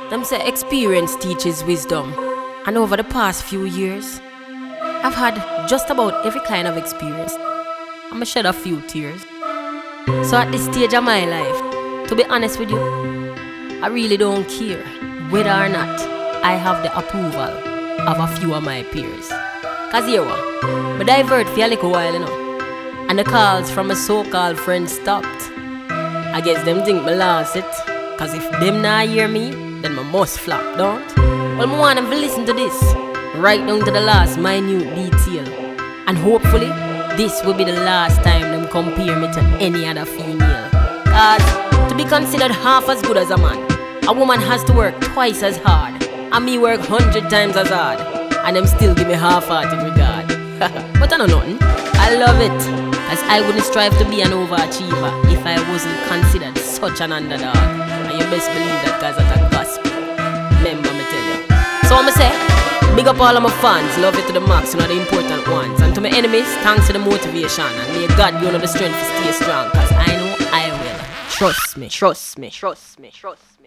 Them say experience teaches wisdom. And over the past few years, I've had just about every kind of experience. I'ma shed a few tears. So at this stage of my life, to be honest with you, I really don't care whether or not I have the approval of a few of my peers. Cause here what? I divert for a little while, you know. And the calls from my so-called friends stopped. I guess them think me lost it. Cause if them not hear me, then I must flop, don't? Well, I want them to listen to this, right down to the last minute detail. And hopefully, this will be the last time them compare me to any other female. Cause to be considered half as good as a man, a woman has to work twice as hard, and me work 100 times as hard, and them still give me half-hearted regard. But I know nothing. I love it, as I wouldn't strive to be an overachiever if I wasn't considered such an underdog. And you best believe that, cause that's a gospel. Remember me tell you. So I'ma say, big up all of my fans, love it to the max, you know the important ones. And to my enemies, thanks for the motivation. And may God give you the strength to stay strong, cause I know I will. Trust me, trust me, trust me, trust me.